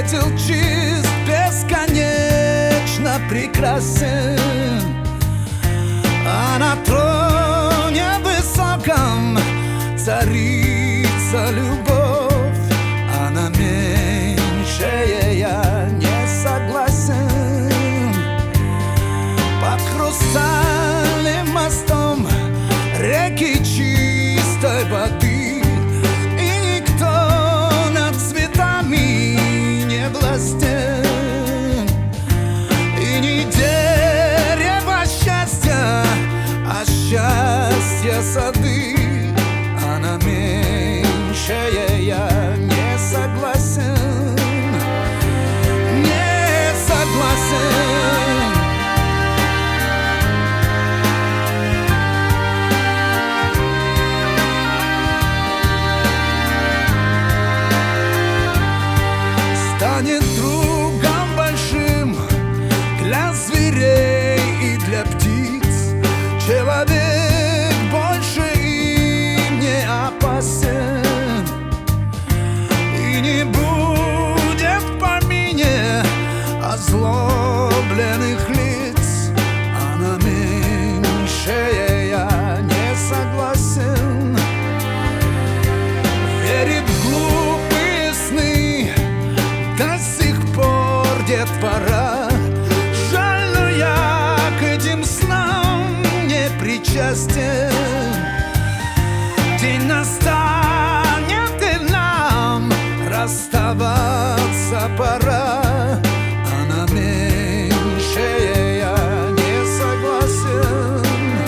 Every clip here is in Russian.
Светил чист, бесконечно прекрасен, а на троне высоком царица любовь, а на меньшее я не согласен. Под хрустальным мостом реки чистой воды, и никто над цветами не властен, и не дерево счастья, а счастье сады, а на меньшее я не согласен, не согласен. Станет другом большим для зверей и для птиц, человек больше им не опасен, и не будет в помине озлобленных лиц, а на меньшее я не согласен. Верит в глупые сны до сих пор детвора, жаль, но я к этим снам не причастен. День настанет, и нам расставаться пора, а на меньшее я не согласен,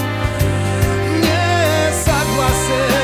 не согласен.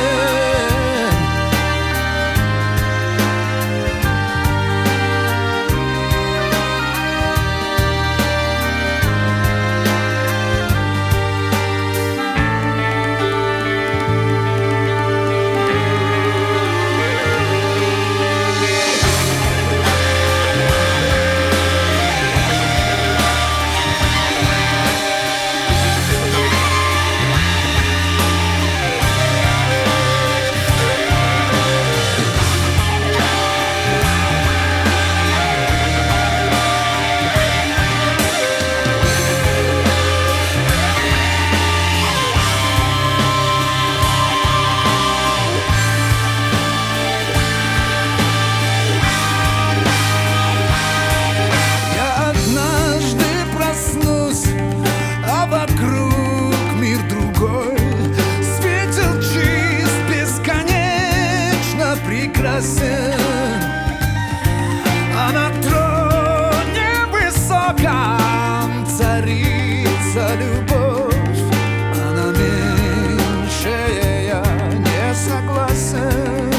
А на троне высоком царица любовь, а на меньшее я не согласен,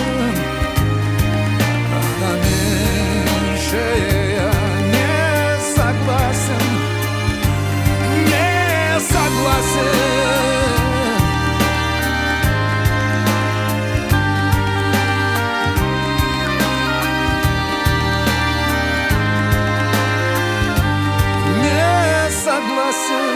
а на меньшее я не согласен, не согласен. Согласен.